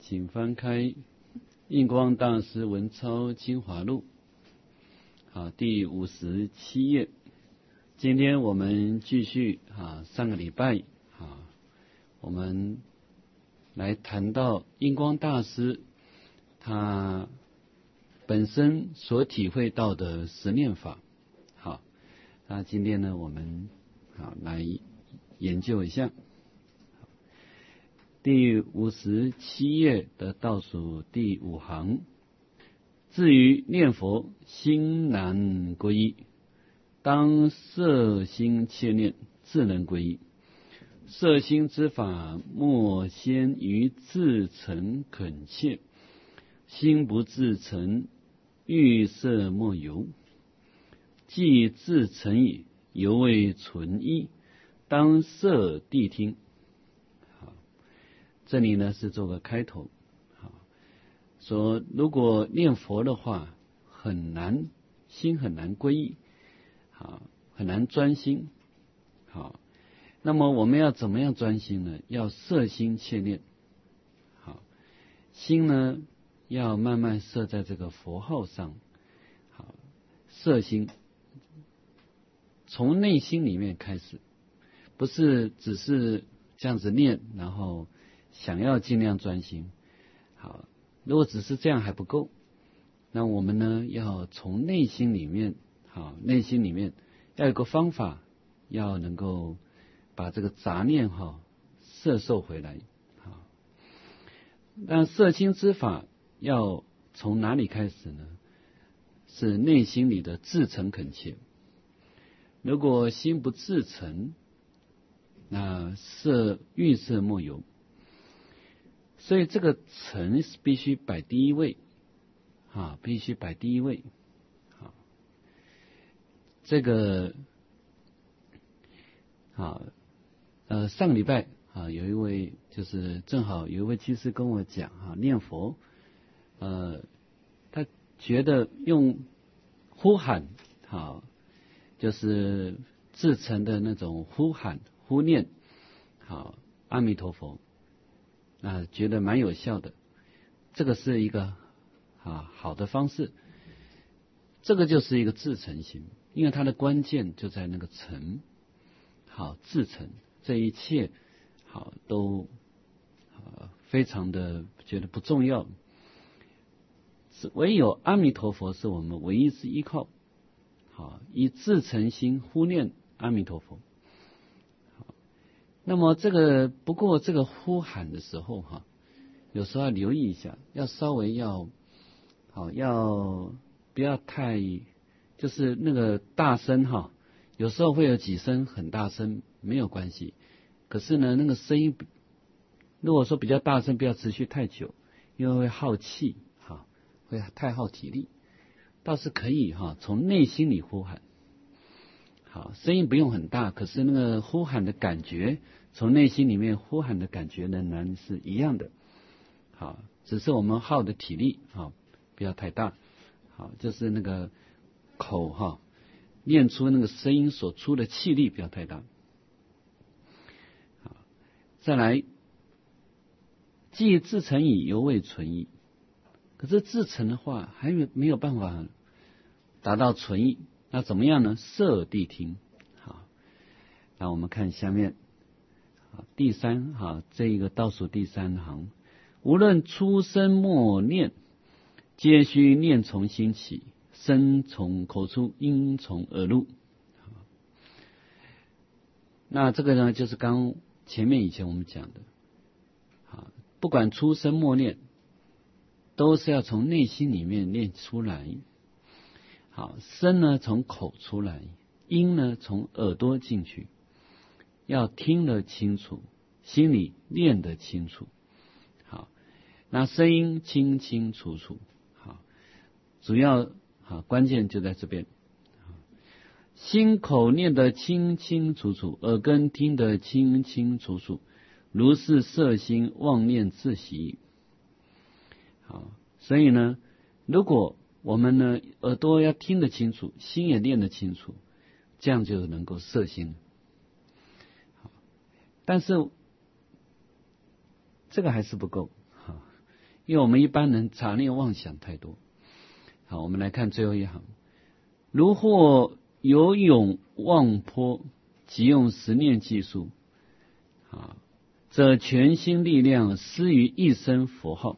请翻开印光大师文钞精华录，第57页。今天我们继续上个礼拜我们来谈到印光大师他本身所体会到的实念法。那今天呢，我们来研究一下第57页的倒数第5行。至于念佛心难归依，当摄心切念，自能归依。摄心之法，莫先于自诚恳切，心不自诚，欲摄莫由。既自诚矣，犹未存依，当摄谛听。这里呢是做个开头，说如果念佛的话，心很难归依，很难专心。那么我们要怎么样专心呢？要摄心切念。心呢要慢慢摄在这个佛号上。摄心从内心里面开始，不是只是这样子念，然后想要尽量专心。如果只是这样还不够，那我们呢要从内心里面，内心里面要有个方法，要能够把这个杂念摄受回来。那摄心之法要从哪里开始呢？是内心里的自诚恳切。如果心不自诚，那欲摄莫由。所以这个诚是必须摆第一位，必须摆第一位。这个上个礼拜有一位正好有一位居士跟我讲念佛，他觉得用呼喊就是自诚的那种呼喊呼念阿弥陀佛，觉得蛮有效的。这个是一个好的方式。这个就是一个自诚心，因为它的关键就在那个诚。自诚，这一切都非常的觉得不重要，唯有阿弥陀佛是我们唯一之依靠。以自诚心呼念阿弥陀佛。那么不过这个呼喊的时候有时候要留意一下，要稍微要不要太就是那个大声有时候会有几声很大声没有关系，可是呢那个声音如果说比较大声，不要持续太久，因为会耗气会太耗体力。倒是可以从内心里呼喊。声音不用很大，可是那个呼喊的感觉，从内心里面呼喊的感觉仍然是一样的。只是我们耗的体力不要太大。就是那个口念出那个声音所出的气力不要太大。再来，既自诚矣，犹未存依。可是自诚的话还没有办法达到存依，那怎么样呢？摄谛听。那我们看下面第3这一个倒数第3行，无论出声默念，皆须念从心起，声从口出，音从耳入。那这个呢就是刚前面以前我们讲的，不管出声默念都是要从内心里面念出来。声呢从口出来，音呢从耳朵进去，要听得清楚，心里念得清楚。那声音清清楚楚。主要关键就在这边。心口念得清清楚楚，耳根听得清清楚楚，如是摄心妄念自息。所以呢，如果我们呢耳朵要听得清楚，心也念得清楚，这样就能够摄心。但是这个还是不够。 因为我们一般人杂念妄想太多。好，我们来看最后一行，如或有勇忘颇，即用十念计数，则全心力量施于一声佛号，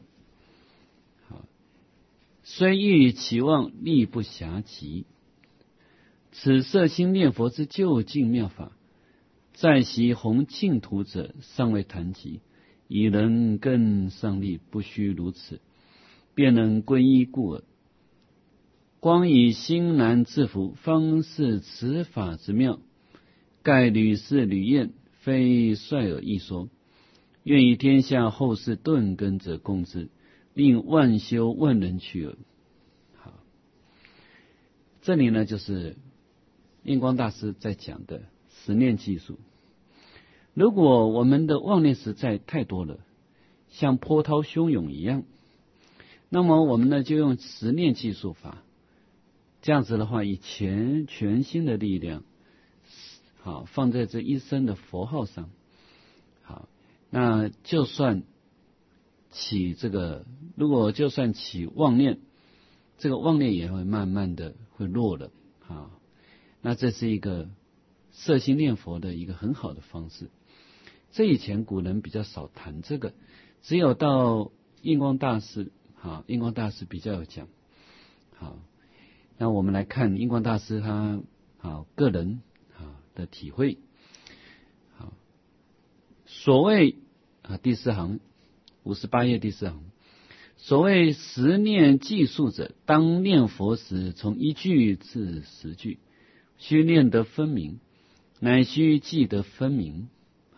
虽欲期望力不暇及。此摄心念佛之究竟妙法，在习弘净土者尚未谈及，已能更上力，不须如此，便能皈依故耳。光以心难自服，方是此法之妙。盖屡试屡验，非率尔一说。愿以天下后世顿根者共之，令万修万人去耳。好，这里呢就是印光大师在讲的十念计数。如果我们的妄念实在太多了，像波涛汹涌一样，那么我们呢就用十念计数法，这样子的话，以全心的力量，好放在这一生的佛号上，好，那就算起如果就算起妄念，这个妄念也会慢慢的会弱了，啊，那这是一个摄心念佛的一个很好的方式。这以前古人比较少谈这个，只有到印光大师，印光大师比较有讲。好，那我们来看印光大师他个人的体会。好，所谓第4行58页第4行，所谓十念计数者，当念佛时，从一句至10句，须念得分明，乃须记得分明。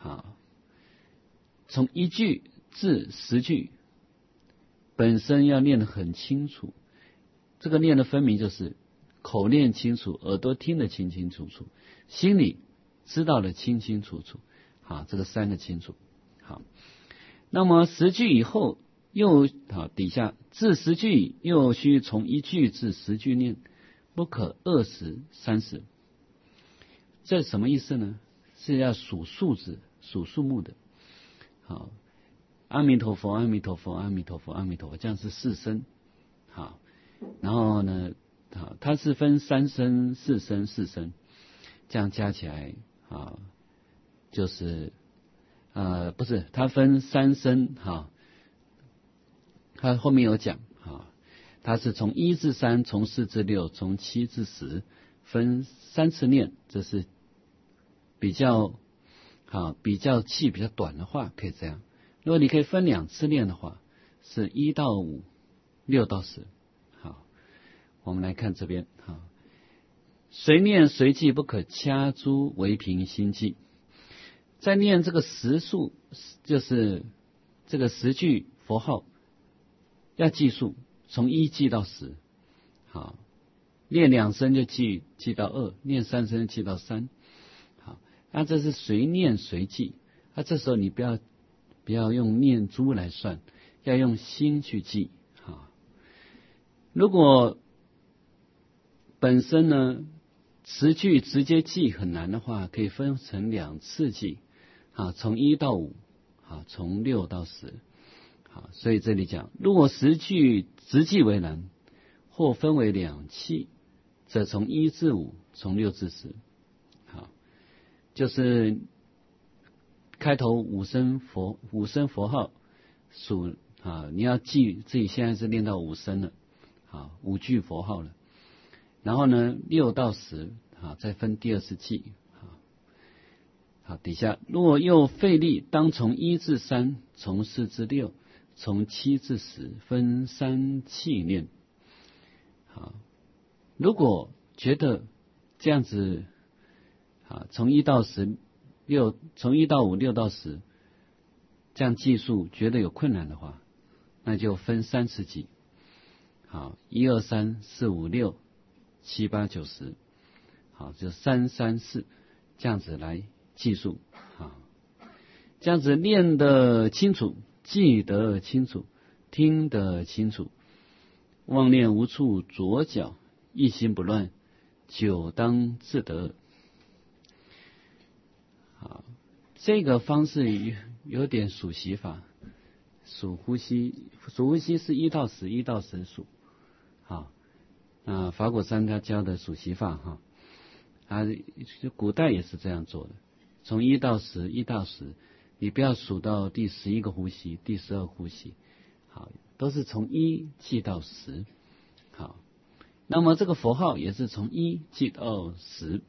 从一句至10句，本身要念得很清楚。这个念得分明，就是口念清楚，耳朵听得清清楚楚，心里知道的清清楚楚。这个3个清楚。好，那么10句以后，又底下至10句，又须从1句至10句念，不可20、30。这什么意思呢？是要数数字、数数目的。好，阿弥陀佛，阿弥陀佛，阿弥陀佛，阿弥陀佛，这样是4声。好，然后呢，它是分3声、4声、4声，这样加起来就是不是，它分3声。它后面有讲它是从1至3，从4至6，从7至10，分3次念。这是比较气比较短的话，可以这样。如果你可以分2次念的话，是1到5、6到10。好，我们来看这边。随念随记，不可掐诸为凭心记。在念这个10数，就是这个10句佛号，要计数，从1记到10。好，念2声就记到2，念3声记到3。好，那这是随念随记。这时候你不要用念珠来算，要用心去记。如果本身呢10句直接记很难的话，可以分成2次记。从1到5，从6到10。所以这里讲，如果10句直记为难，或分为2期，则从1至5，从6至10。就是开头5声佛号数你要记自己现在是练到5声了，5句佛号了。然后呢6到10再分第2次记。底下若又费力，当从1至3，从4至6，从7至10，分3气念。如果觉得这样子从1到10，从1到5， 6到10，这样计数觉得有困难的话，那就分3次记。1、2、3、4、5、6、7、8、9、10。就3、3、4，这样子来计数。这样子念得清楚，记得清楚，听得清楚，妄念无处着脚，一心不乱，久当自得。这个方式有点数息法， 数呼吸是1到10， 1到10数。好，法鼓山他教的数息法哈，古代也是这样做的，从1到10， 1到10，你不要数到第11个呼吸、第12呼吸，好，都是从1记到10。好，那么这个佛号也是从1记到10。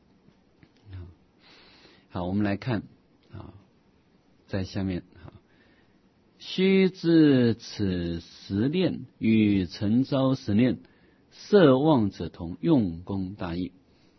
好，我们来看，在下面，须知此十念与成招十念摄望者同，用功大异。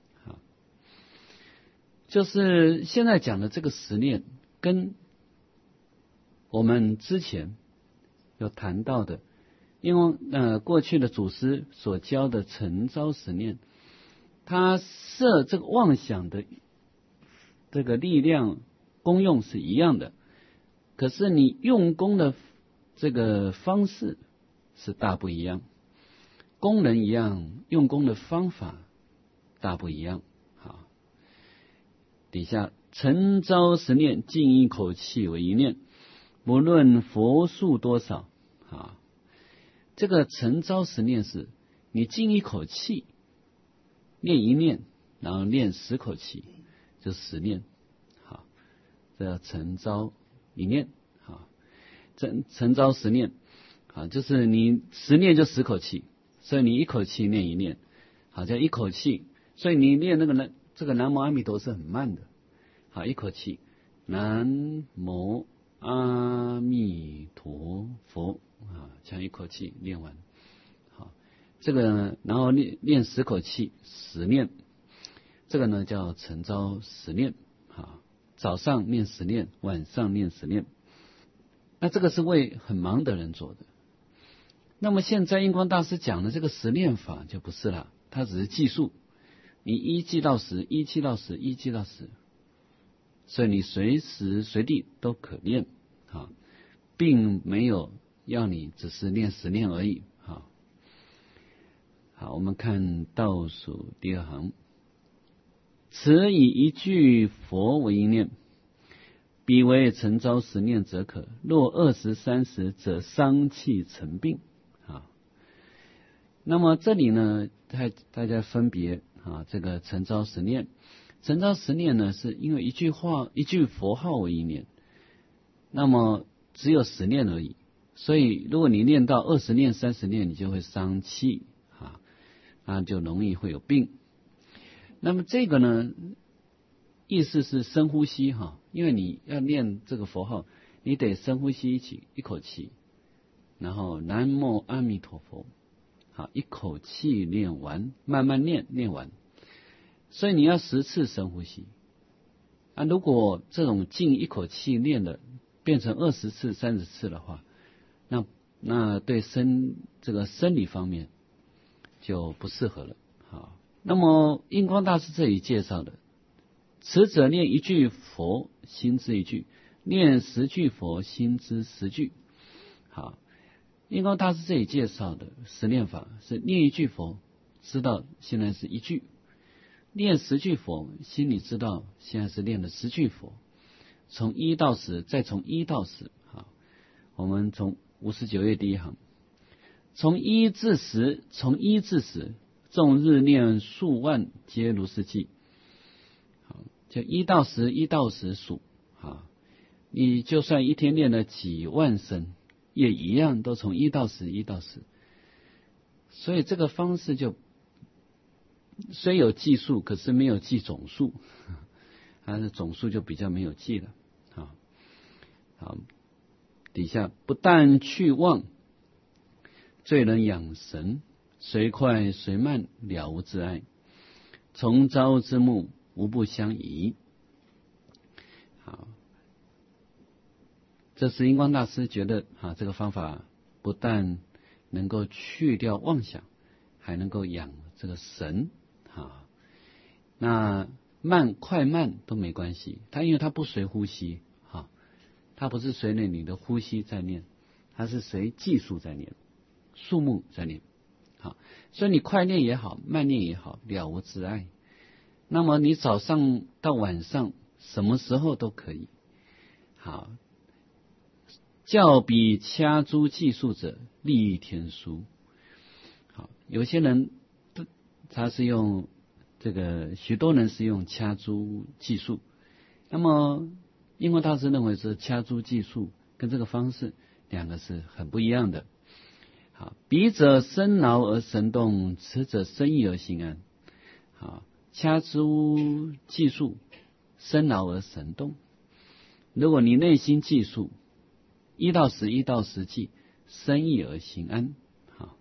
就是现在讲的这个十念，跟我们之前有谈到的，因为过去的祖师所教的成招十念，它摄这个妄想的这个力量功用是一样的，可是你用功的这个方式是大不一样，功能一样，用功的方法大不一样。好，底下成招十念，尽一口气为一念，不论佛数多少。好，这个成招十念是你尽一口气念一念，然后念10口气，就10念。好，这叫成招一念。好，成招十念。好，就是你10念就10口气，所以你一口气念一念，好，叫一口气。所以你念这个南无阿弥陀是很慢的。好，一口气南无阿弥陀佛，这样一口气念完。好，这个呢，然后念10口气10念，这个呢叫成招10念。好，早上念10念，晚上念10念。那这个是为很忙的人做的。那么现在印光大师讲的这个10念法就不是了，它只是计数，你1记到10， 1记到10， 1记到10，所以你随时随地都可念，并没有要你只是念10念而已。好，我们看倒数第2行，此以一句佛为一念，彼为成招10念则可，若20、30则伤气成病。那么这里呢，大家分别这个成招10念。成招10念呢，是因为一句佛号为一念，那么只有10念而已，所以如果你念到20念、30念，你就会伤气，那就容易会有病。那么这个呢，意思是深呼吸因为你要念这个佛号，你得深呼吸一口气，然后南无阿弥陀佛，好，一口气念完，慢慢念完。所以你要10次深呼吸。如果这种静一口气念的变成20次、30次的话，那对这个生理方面就不适合了。好，那么印光大师这里介绍的，此者念一句佛，心知一句；念10句佛，心知10句。好，印光大师这里介绍的10念法是念一句佛，知道现在是一句；念10句佛，心里知道现在是念了10句佛。从1到10，再从1到10。好，我们从59页第1行，从1至10，纵日念数万，皆如是计。好，就1到10， 1到10数。好，你就算一天念了几万声，也一样都从1到10， 1到10。所以這個方式就雖有計數，可是沒有計總數，它的總數就比較沒有計了。好，底下不但去妄，最能養神，隨快隨慢，了無自礙，從招之目，無不相宜。好，这是印光大师觉得这个方法不但能够去掉妄想，还能够养这个神。那快慢都没关系，因为它不随呼吸，它不是随着你的呼吸在念，它是随计数在念，数目在念。好，所以你快念也好，慢念也好，了无自礙。那么你早上到晚上什么时候都可以。好， 教比掐诸计数者，利益天书。好，有些人他是用许多人是用掐诸计数，那么印光大师认为是掐诸计数跟这个方式两个是很不一样的。好，彼者生劳而神动，此者生意而心安。好，掐诸计数，生劳而神动。如果你内心计数1到10，1到10计，生意而心安。好，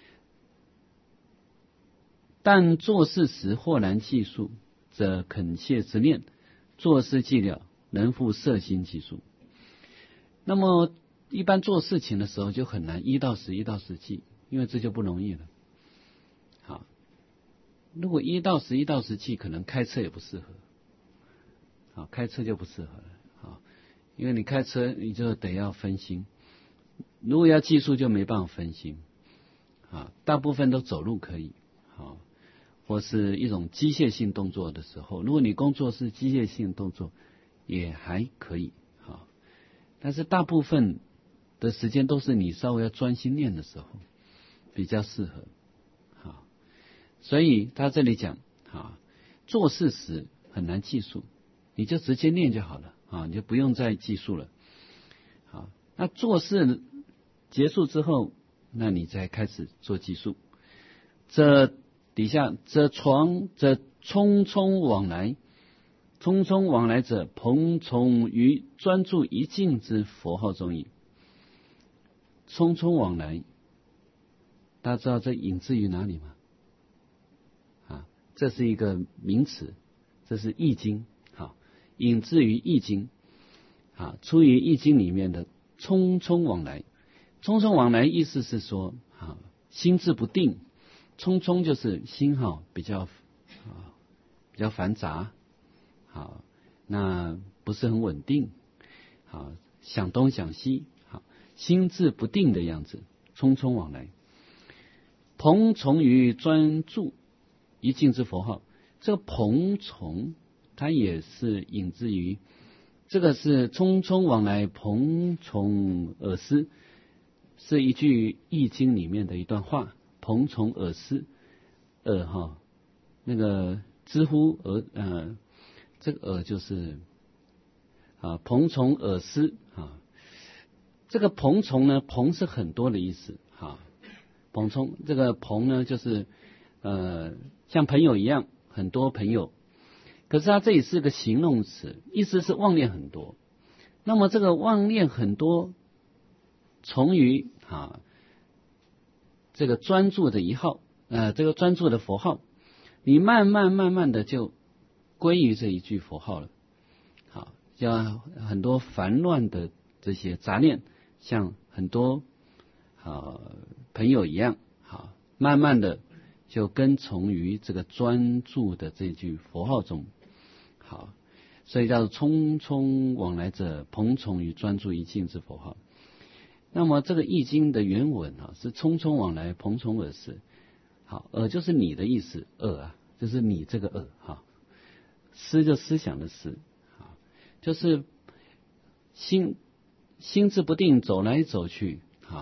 但做事时或然计数，则恳切之念，做事计了，能复摄心计数。那么一般做事情的时候就很难1到10，1到10计，因为这就不容易了。好，如果1到10，1到10计，可能开车也不适合。好，开车就不适合了。好，因为你开车你就得要分心，如果要计数就没办法分心。啊，大部分都走路可以。好，或是一种机械性动作的时候，如果你工作是机械性动作也还可以。好，但是大部分的时间都是你稍微要专心念的时候比较适合。好，所以他这里讲，做事时很难计数，你就直接念就好了。你就不用再计数了。好，那做事结束之后，那你再开始做计数。这底下则匆匆往来，匆匆往来者，蓬从于专注一境之佛号中矣。匆匆往来，大家知道这引自于哪里吗？这是一个名词，这是易经。好，引自于易经。出于易经里面的匆匆往来。匆匆往来意思是说，心智不定。匆匆就是心比较繁杂，好，那不是很稳定，好，想东想西，好，心智不定的样子，匆匆往来。蓬从于专注一境之佛号，这个蓬从它也是引自于，这个是匆匆往来，蓬从尔思，是一句易经里面的一段话。蓬从尔思，那个知乎这个就是蓬从尔思。这个蓬从呢，蓬是很多的意思。蓬从这个蓬呢，就是像朋友一样，很多朋友。可是它这里是个形容词，意思是妄念很多。那么这个妄念很多，从于这个专注的一号，这个专注的佛号，你慢慢的就归于这一句佛号了。好，像很多烦乱的这些杂念，像很多朋友一样，慢慢的就跟从于这个专注的这句佛号中。好，所以叫做匆匆往来者，蓬从于专注一境之佛号。那么这个易经的原文是匆匆往来，蓬从尔思。好，就是你的意思，就是你这个思就思想的思，就是心智不定，走来走去，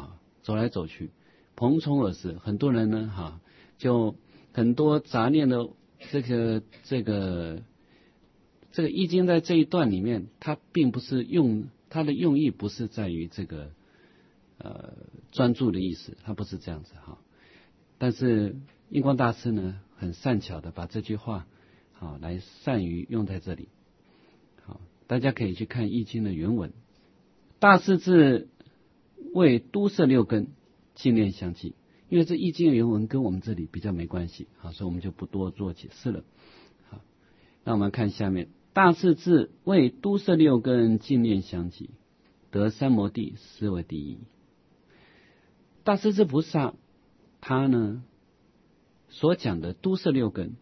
蓬从尔思。很多人呢就很多杂念的这个易经在这一段里面，它并不是它的用意不是在于这个专注的意思，它不是这样子。但是印光大师呢，很善巧的把这句话来善于用在这里。好，大家可以去看易经的原文。大势至为都摄六根，净念相继。因为这易经的原文跟我们这里比较没关系，所以我们就不多做解释了。好，那我们看下面，大势至为都摄六根，净念相继，得三摩地，是为第一。大势至菩萨他呢所讲的都摄六根，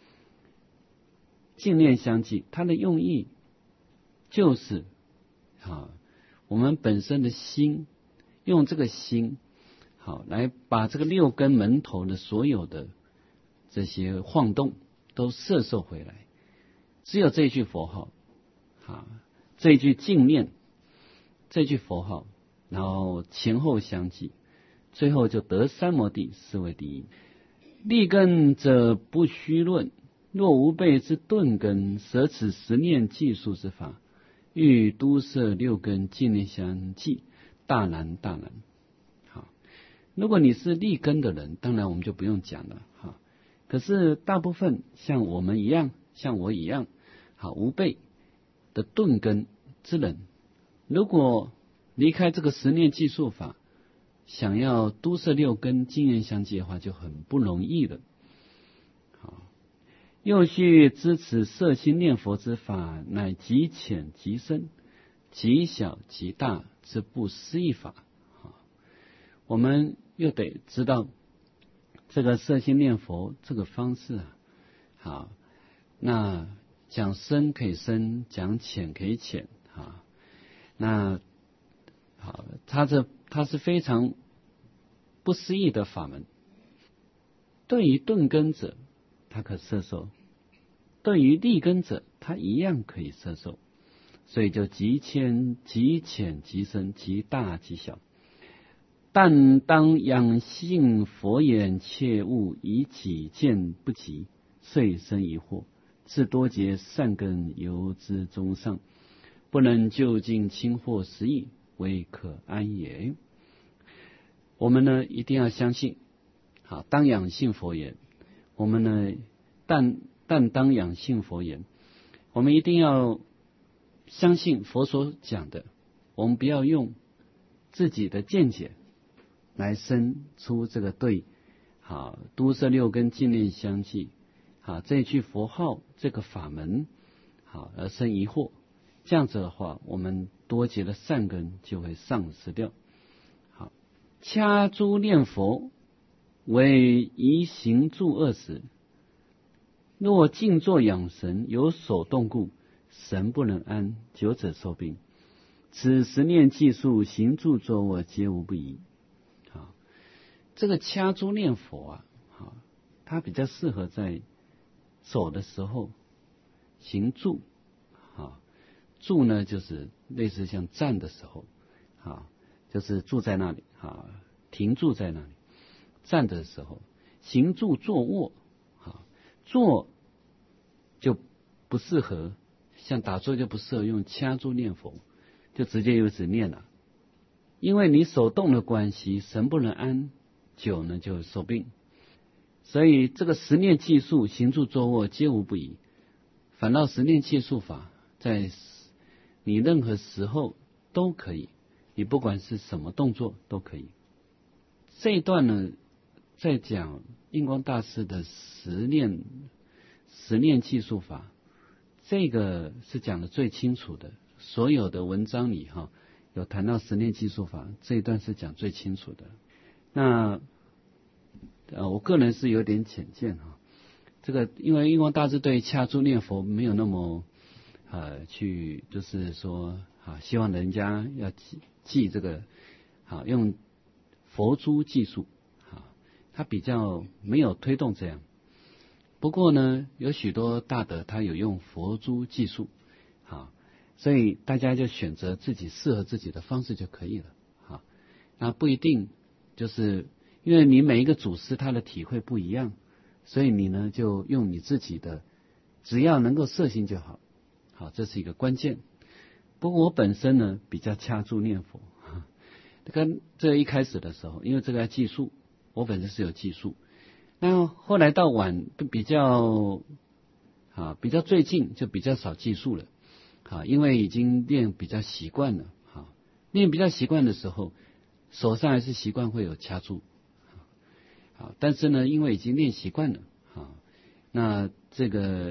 净念相继，他的用意就是我们本身的心，用这个心来把这个六根门头的所有的这些晃动都摄受回来。只有这一句佛号，这一句净念，这句佛号然后前后相继，最后就得三摩地，是为第一。立根者不虚论，若无备之顿根，舍此十念计数之法，欲都摄六根尽力相继，大难大难。好，如果你是立根的人，当然我们就不用讲了。好，可是大部分像我们一样，像我一样，好无备的顿根之人，如果离开这个十念计数法，想要都摄六根经验相继的话，就很不容易了。好，又须知此摄心念佛之法，乃极浅极深、极小极大之不思议法。我们又得知道这个摄心念佛这个方式啊。好，那讲深可以深，讲浅可以浅啊。那好，它是非常不思议的法门。对于顿根者，他可摄受；对于立根者，他一样可以摄受。所以就极浅极深、极大极小。但当养性佛眼，切勿以己见不及，遂生疑惑，自多结善根由之中上，不能就近轻获实义，为可安也。我们呢一定要相信，好，当养性佛言，我们呢但当养性佛言，我们一定要相信佛所讲的，我们不要用自己的见解来生出这个对好都摄六根尽力相继好这一句佛号这个法门好而生疑惑，这样子的话，我们多结的善根就会丧失掉。好，掐诸念佛为宜行住二时，若静坐养神，有所动故，神不能安，久者受病。此十念计数行住坐卧皆无不宜。好，这个掐诸念佛啊，好，它比较适合在走的时候行住。好，住呢就是类似像站的时候，好，就是住在那里，好，停住在那里。站的时候，行住坐卧，好，坐就不适合，像打坐就不适合用掐住念佛，就直接由此念了。因为你手动的关系，神不能安，久呢就受病。所以这个十念计数行住坐卧皆无不宜，反倒十念计数法在你任何时候都可以，你不管是什么动作都可以。这一段呢在讲印光大师的十念计数法，这个是讲的最清楚的，所有的文章里有谈到十念计数法，这一段是讲最清楚的。那我个人是有点浅见这个因为印光大师对掐诸念佛没有那么去就是说希望人家要记这个用佛珠计数，他比较没有推动这样。不过呢，有许多大德他有用佛珠计数，所以大家就选择自己适合自己的方式就可以了。那不一定就是因为你每一个祖师他的体会不一样，所以你呢就用你自己的，只要能够摄心就好。好，这是一个关键。不过我本身呢比较掐住念佛，跟这一开始的时候，因为这个要计数，我本身是有计数。那后来到晚比较最近就比较少计数了，因为已经练比较习惯了，练比较习惯的时候，手上还是习惯会有掐住，但是呢，因为已经练习惯了，那这个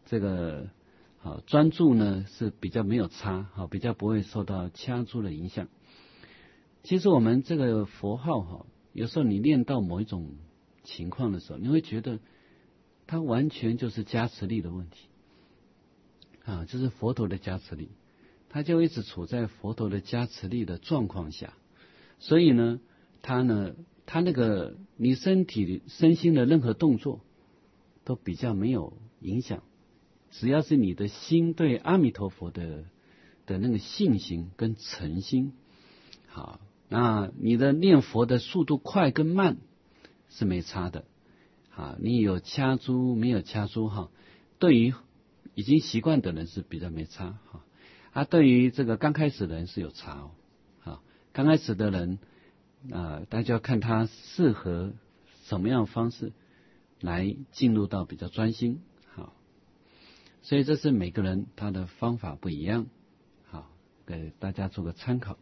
专注呢是比较没有差，比较不会受到掐住的影响。其实我们这个佛号有时候你练到某一种情况的时候，你会觉得它完全就是加持力的问题，就是佛陀的加持力，它就一直处在佛陀的加持力的状况下，所以呢，它那个你身心的任何动作都比较没有影响，只要是你的心对阿弥陀佛的那个信心跟诚心， 好，那你的念佛的速度快跟慢是没差的。啊，你有掐珠没有掐珠哈？对于已经习惯的人是比较没差哈。啊，对于这个刚开始的人是有差哦。啊，刚开始的人大家要看他适合什么样的方式来进入到比较专心。好，所以这是每个人他的方法不一样。好，给大家做个参考。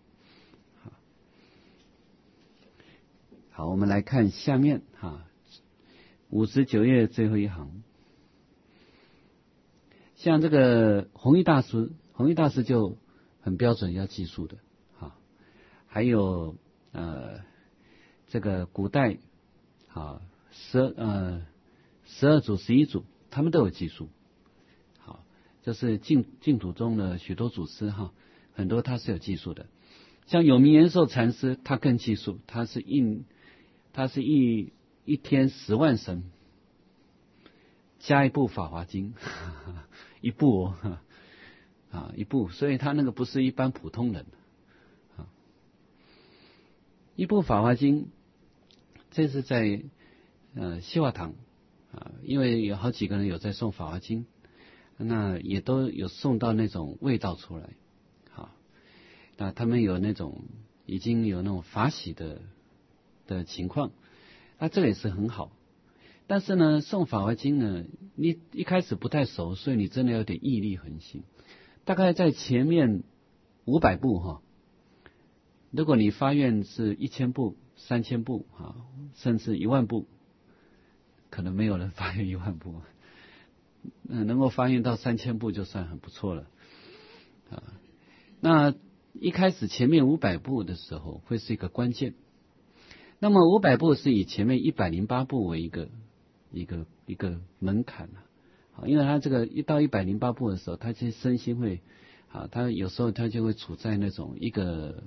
好，我们来看下面哈。59页最后一行，像这个弘一大师就很标准要计数的，啊，还有这个古代啊12组11组，他们都有计数，好，就是净土中的许多祖师哈，很多他是有计数的，像有名延寿禅师他更计数，他是一天10万声，加一部《法华经》，一部哦，一部，所以他那个不是一般普通人，一部《法华经》，这是在西华堂因为有好几个人有在送《法华经》，那也都有送到那种味道出来，那他们有那种已经有那种法喜的情况。那这个也是很好，但是呢，诵法华经呢，你一开始不太熟，所以你真的有点毅力恒心。大概在前面500部哈，如果你发愿是1000部、3000部甚至1万部，可能没有人发愿1万部，能够发愿到3000部就算很不错了那一开始前面500部的时候会是一个关键。那么500部是以前面108部为一个门槛因为他这个一到108部的时候，他其实身心会他有时候他就会处在那种一个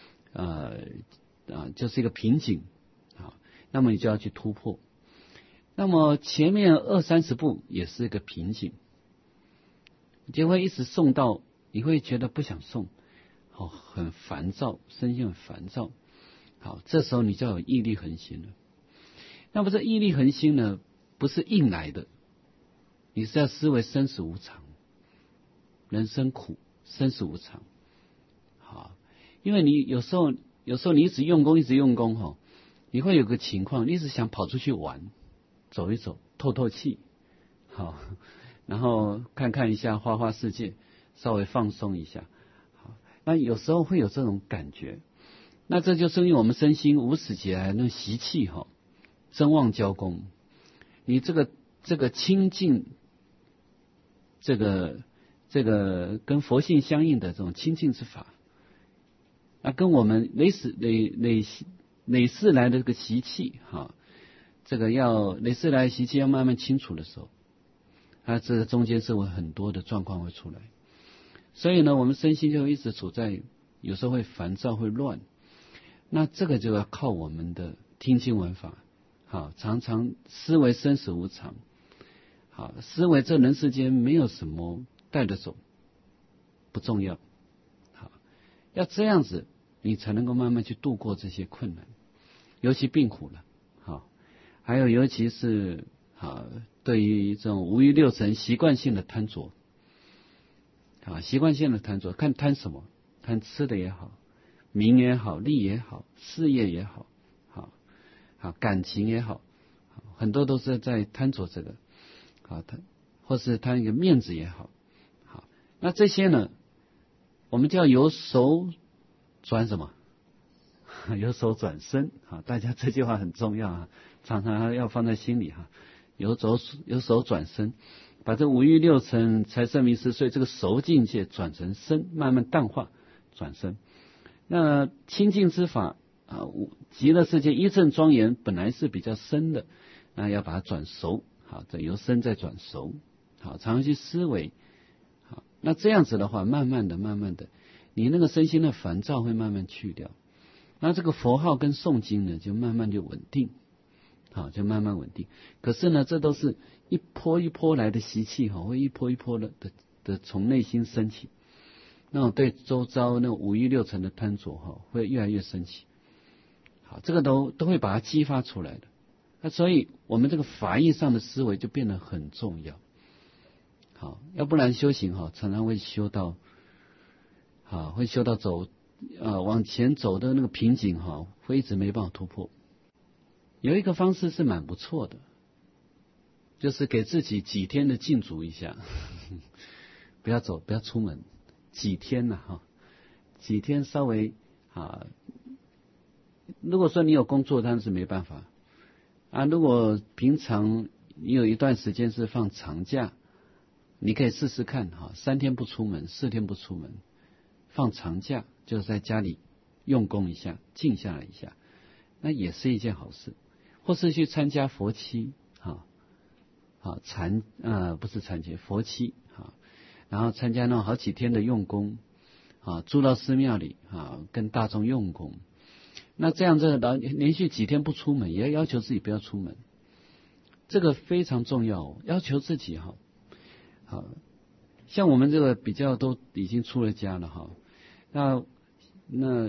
就是一个瓶颈那么你就要去突破。那么前面20-30部也是一个瓶颈，你就会一直诵到你会觉得不想诵，很烦躁，身心很烦躁。好，这时候你就要有毅力恒心了。那么这毅力恒心呢，不是硬来的，你是要思维生死无常，人生苦，生死无常。好，因为你有时候你一直用功你会有个情况，你一直想跑出去玩，走一走，透透气，好，然后看一下花花世界，稍微放松一下。好，那有时候会有这种感觉。那这就是因为我们身心无始劫来那习气真妄交功，你这个清净，这个跟佛性相应的这种清净之法，那跟我们累世来的这个习气这个累世来的习气要慢慢清除的时候，这个中间是会很多的状况会出来，所以呢，我们身心就一直处在有时候会烦躁会乱。那这个就要靠我们的听经闻法，常常思维生死无常，思维这人世间没有什么带得走，不重要，要这样子，你才能够慢慢去度过这些困难，尤其病苦了，还有尤其是对于这种无欲六尘习惯性的贪着，习惯性的贪着，看贪什么，贪吃的也好。名也好，利也好，事业也好，感情也好，很多都是在贪着这个，或是贪一个面子也好，那这些呢，我们就要由手转什么？由手转身大家这句话很重要常常要放在心里由手转身，把这五欲六尘、财色名食睡这个熟境界转成身，慢慢淡化，转身。那清净之法极乐世界一正庄严本来是比较深的，那要把它转熟，这由深再转熟，常常去思维，那这样子的话，慢慢的，你那个身心的烦躁会慢慢去掉，那这个佛号跟诵经呢，就慢慢就稳定，就慢慢稳定。可是呢，这都是一波一波来的习气会一波一波的从内心升起， 那种对周遭那种五欲六尘的贪着会越来越升起。好，这个都会把它激发出来的。那所以我们这个法义上的思维就变得很重要。好，要不然修行常常会修到往前走的那个瓶颈会一直没办法突破。有一个方式是蛮不错的，就是给自己几天的禁足一下，不要出门几天几天稍微如果说你有工作，当然是没办法如果平常你有一段时间是放长假，你可以试试看3天不出门，4天不出门，放长假就是在家里用功一下，静下来一下，那也是一件好事。或是去参加佛七不是禅节，佛七然后参加那种好几天的用功住到寺庙里跟大众用功。那这样子连续几天不出门，也要求自己不要出门，这个非常重要要求自己像我们这个比较都已经出了家了那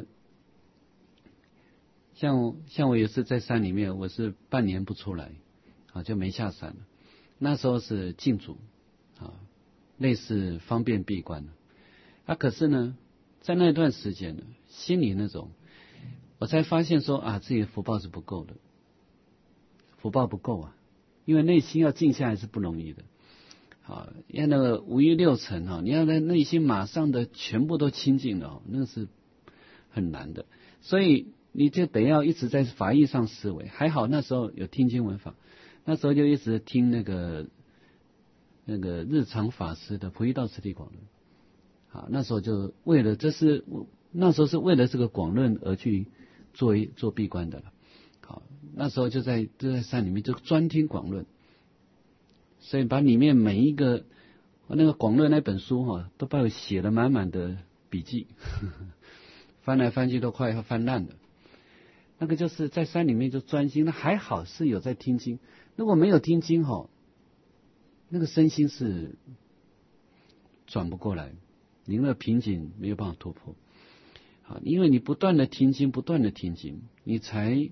像我也是在山里面，我是半年不出来就没下山了。那时候是禁足类似方便闭关可是呢，在那段时间呢，心里那种我才发现说自己的福报是不够的，福报不够因为内心要静下来是不容易的要那个五欲六尘你要在内心马上的全部都清净了那是很难的，所以你就得要一直在法义上思维。还好那时候有听经闻法，那时候就一直听那个日常法师的《普益道次第广论》那时候就为了那时候是为了这个广论而去做闭关的了。那时候就在山里面就专听广论，所以把里面每一个那个广论那本书都把我写了满满的笔记，翻来翻去都快要翻烂了。那个就是在山里面就专心，那还好是有在听经，如果没有听经那个身心是转不过来，你那个瓶颈没有办法突破因为你不断的听经，你才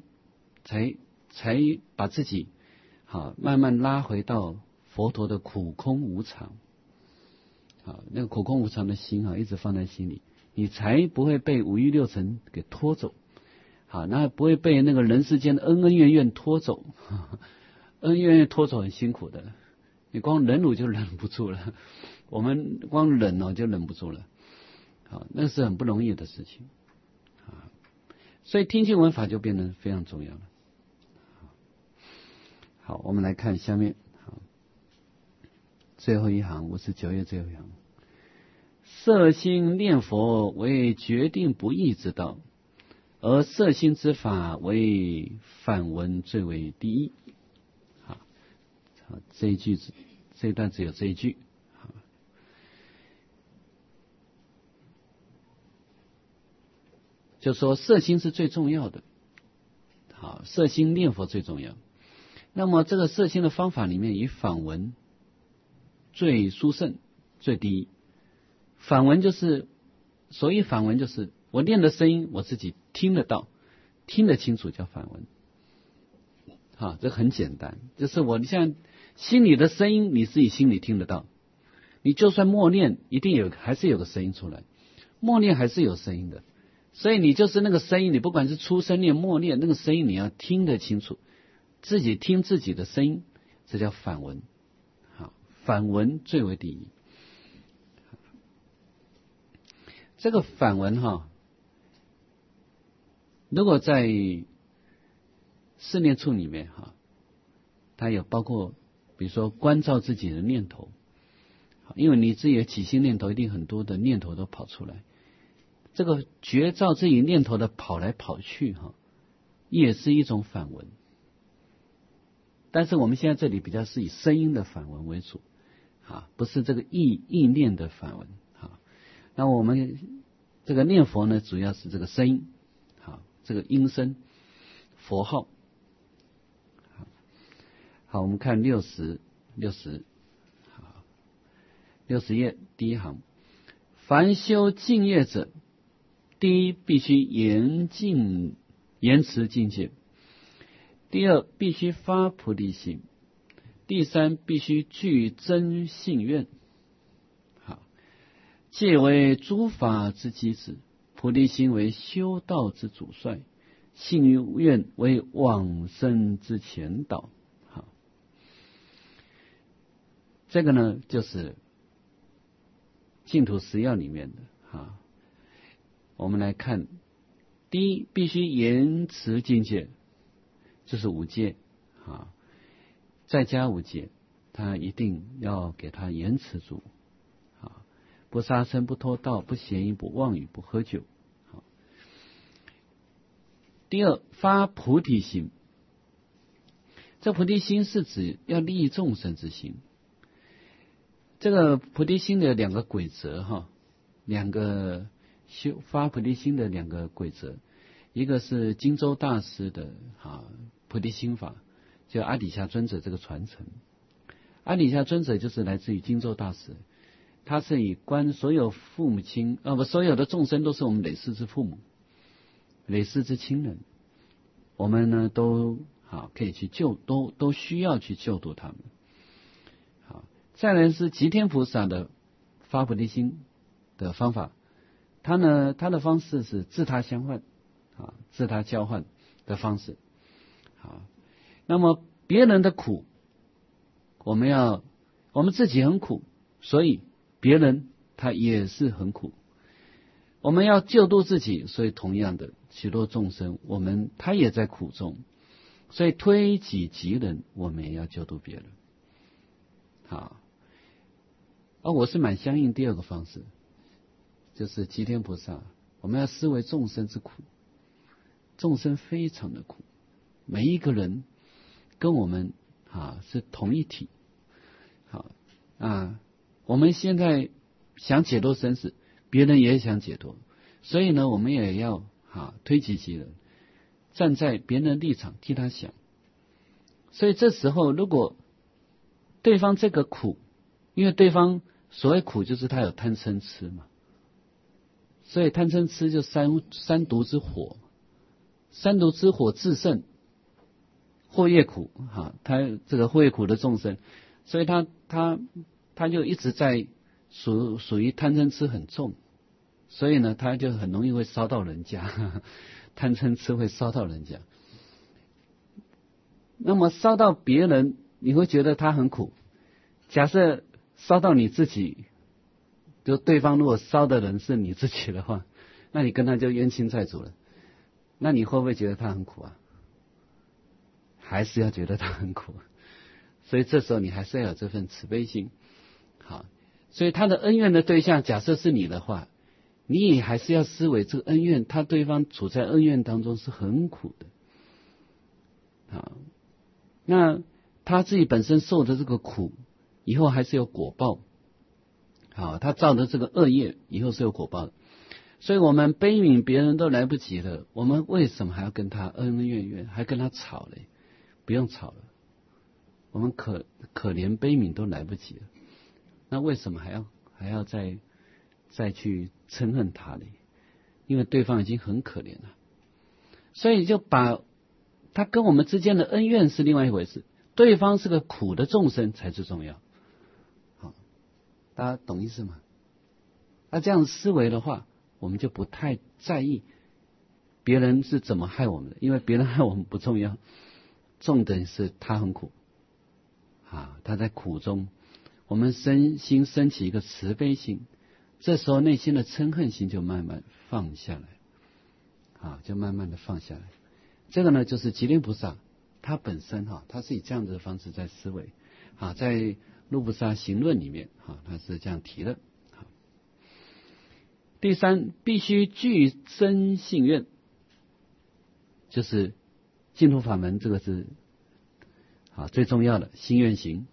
把自己慢慢拉回到佛陀的苦空无常那个苦空无常的心一直放在心里，你才不会被五欲六尘给拖走那不会被那个人世间的恩恩怨怨拖走恩恩怨怨拖走很辛苦的，你光忍辱就忍不住了，我们光忍就忍不住了那是很不容易的事情所以听经闻法就变得非常重要了。好，我们来看下面最后一行，59页最后一行，摄心念佛为决定不易之道，而摄心之法为反文最为第一。这一段只有这一句就说摄心是最重要的摄心念佛最重要。那么这个摄心的方法里面，以反文最殊胜最第一。反文就是所以反文就是我念的声音我自己听得到听得清楚叫反文这很简单，就是我像心里的声音你自己心里听得到，你就算默念一定还是有个声音出来，默念还是有声音的，所以你就是那个声音，你不管是出声念默念，那个声音你要听得清楚，自己听自己的声音，这叫反文反文最为第一。这个反文如果在四念处里面它有包括比如说关照自己的念头，因为你自己的起心念头一定很多的念头都跑出来，这个觉照自己念头的跑来跑去也是一种反文。但是我们现在这里比较是以声音的反文为主不是这个意念的反文那我们这个念佛呢，主要是这个声音这个音声佛号好，我们看60页第一行， 凡修净业者，第一必须严持境界，第二必须发菩提心，第三必须具真信愿。好，戒为诸法之基础，菩提心为修道之主帅，信愿为往生之前导。好，这个呢就是净土十要里面的。好，我们来看，第一必须严持境界，就是五戒。啊，再加五戒，他一定要给他严持住。啊，不杀生，不偷盗，不邪淫，不妄语，不喝酒。好，第二发菩提心，这菩提心是指要利益众生之心。这个菩提心的两个规则哈，两个发菩提心的两个规则，一个是金洲大师的菩提心法，叫阿底峡尊者这个传承。阿底峡尊者就是来自于金洲大师，他是以观所有父母亲所有的众生都是我们累世之父母，累世之亲人，我们呢都可以去都需要去救度他们。再来是吉天菩萨的发菩提心的方法，他的方式是自他相换，自他交换的方式。那么别人的苦，我们自己很苦，所以别人他也是很苦。我们要救度自己，所以同样的许多众生，他也在苦中，所以推己及人，我们也要救度别人。好。我是蛮相应第二个方式，就是吉天菩萨，我们要思维众生之苦，众生非常的苦，每一个人跟我们是同一体。我们现在想解脱生死，别人也想解脱，所以呢，我们也要推己及人，站在别人的立场替他想。所以这时候，如果对方这个苦，因为对方所谓苦就是他有贪嗔痴嘛，所以贪嗔痴就三毒之火，三毒之火自盛，祸业苦他这个祸业苦的众生，所以他就一直在属于贪嗔痴很重，所以呢他就很容易会烧到人家，贪嗔痴会烧到人家。那么烧到别人，你会觉得他很苦。假设烧到你自己，就对方如果烧的人是你自己的话，那你跟他就冤亲债主了。那你会不会觉得他很苦啊？还是要觉得他很苦。所以这时候你还是要有这份慈悲心。好，所以他的恩怨的对象，假设是你的话，你也还是要思维这个恩怨，他对方处在恩怨当中是很苦的。好，那他自己本身受的这个苦，以后还是有果报。好，他造的这个恶业，以后是有果报的。所以我们悲悯别人都来不及了，我们为什么还要跟他恩恩怨怨，还跟他吵嘞？不用吵了，我们可怜悲悯都来不及了，那为什么还要再去嗔恨他嘞？因为对方已经很可怜了，所以就把他跟我们之间的恩怨是另外一回事，对方是个苦的众生才是重要。好，大家懂意思吗？那这样思维的话，我们就不太在意别人是怎么害我们的，因为别人害我们不重要，重点是他很苦他在苦中，我们心升起一个慈悲心，这时候内心的嗔恨心就慢慢放下来，就慢慢的放下来。这个呢，就是吉林菩萨他本身他是以这样子的方式在思维在路菩萨行论里面他是这样提的。第三，必须具真信愿，就是净土法门，这个是最重要的心愿行。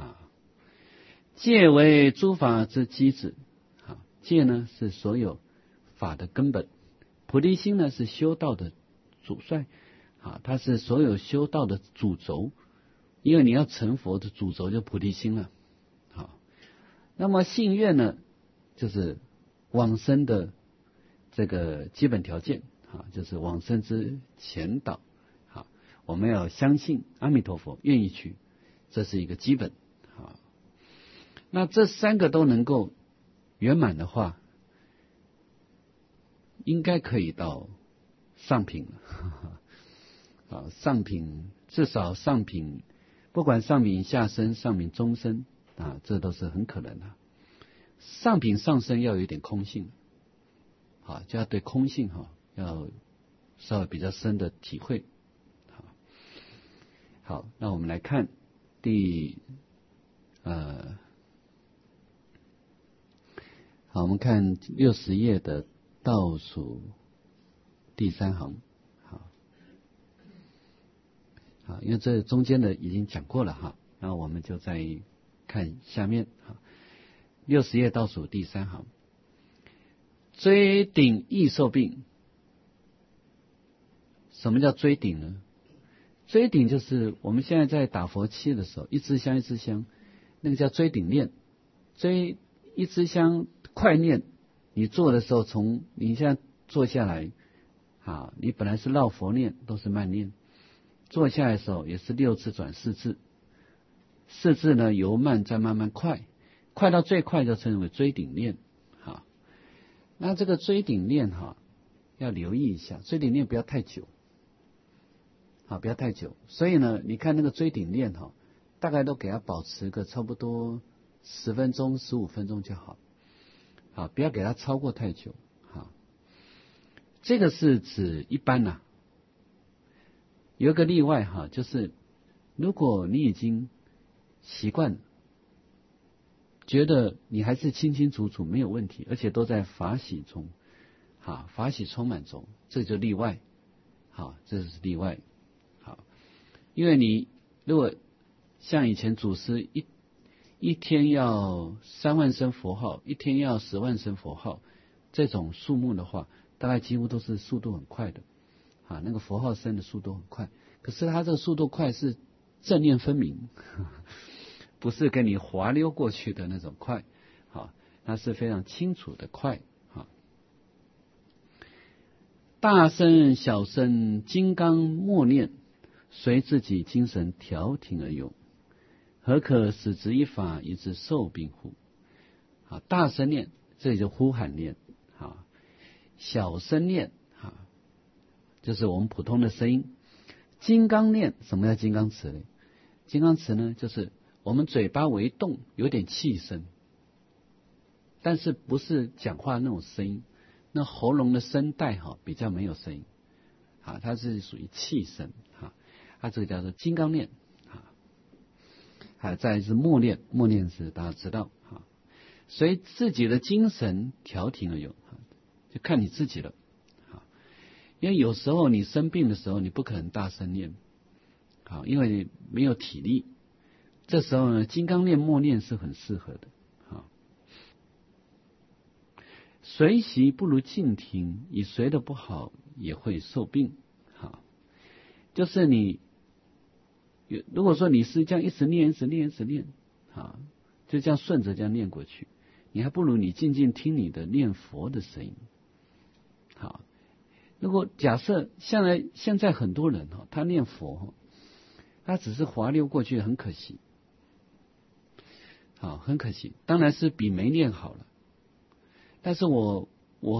戒为诸法之基础，戒呢是所有法的根本，菩提心呢是修道的主帅，它是所有修道的主轴，因为你要成佛的主轴就菩提心了。那么信愿呢，就是往生的这个基本条件啊，就是往生之前导。好，我们要相信阿弥陀佛，愿意去，这是一个基本。好，那这三个都能够圆满的话，应该可以到上品了。啊，上品至少上品，不管上品下生、上品中生啊，这都是很可能的。上品上升要有一点空性，啊，就要对空性要稍微比较深的体会。好，那我们来看好，我们看60页的倒数第3行。好，因为这中间的已经讲过了哈，那我们就再看下面哈，60页倒数第3行，椎顶易受病。什么叫椎顶呢？椎顶就是我们现在在打佛七的时候，一支香一支香，那个叫椎顶念。一支香快念，你做的时候，从你现在坐下来，啊，你本来是绕佛念，都是慢念。坐下来的时候也是6次转4次，4次呢由慢再慢慢快，快到最快就称为椎顶念。好，那这个椎顶念要留意一下，椎顶念不要太久，好，不要太久。所以呢，你看那个椎顶念大概都给它保持个差不多10分钟、15分钟就好，好，不要给它超过太久。好，这个是指一般呐。有一个例外就是如果你已经习惯了，觉得你还是清清楚楚没有问题，而且都在法喜中，法喜充满中，这就例外。好，这是例外。好，因为你如果像以前祖师一天要3万声佛号，一天要10万声佛号，这种数目的话，大概几乎都是速度很快的。那个佛号声的速度很快，可是它这个速度快是正念分明，不是跟你滑溜过去的那种快，好，它是非常清楚的快。大声小声金刚默念，随自己精神调停而用，何可使之一法以致受病乎？好，大声念，这里就呼喊念。好，小声念就是我们普通的声音。金刚念，什么叫金刚持呢？金刚持呢，就是我们嘴巴为动，有点气声，但是不是讲话那种声音，那喉咙的声带比较没有声音，它是属于气声，这个叫做金刚念。还有再来是默念，默念是大家知道，随自己的精神调停而用，就看你自己了。因为有时候你生病的时候，你不可能大声念，好，因为你没有体力。这时候呢，金刚念、默念是很适合的。好，随习不如静听，以随的不好也会受病。好，就是你如果说你是这样一直念、一直念、一直念，就这样顺着这样念过去，你还不如你静静听你的念佛的声音。好。如果假设现在很多人他念佛他只是滑溜过去，很可惜，很可惜，当然是比没念好了。但是我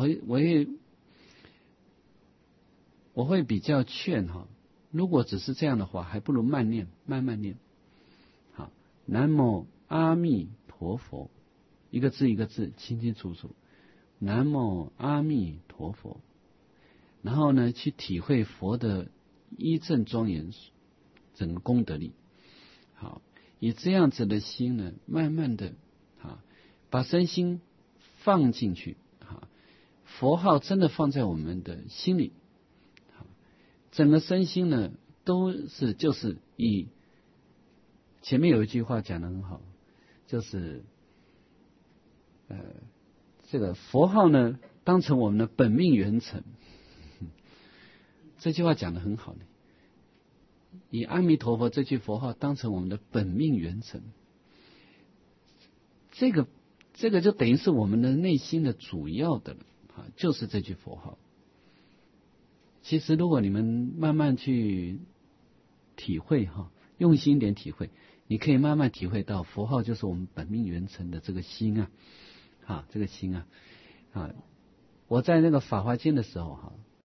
会比较劝如果只是这样的话，还不如慢念，慢慢念。好，南无阿弥陀佛，一个字一个字清清楚楚，南无阿弥陀佛。然后呢，去体会佛的依正庄严整个功德力。好，以这样子的心呢，慢慢的把身心放进去，佛号真的放在我们的心里，整个身心呢都是就是以前面有一句话讲得很好，就是这个佛号呢当成我们的本命元辰。这句话讲得很好呢，以阿弥陀佛这句佛号当成我们的本命元辰。 这个就等于是我们的内心的主要的就是这句佛号。其实如果你们慢慢去体会用心一点体会，你可以慢慢体会到佛号就是我们本命元辰的这个心这个心我在那个法华经的时候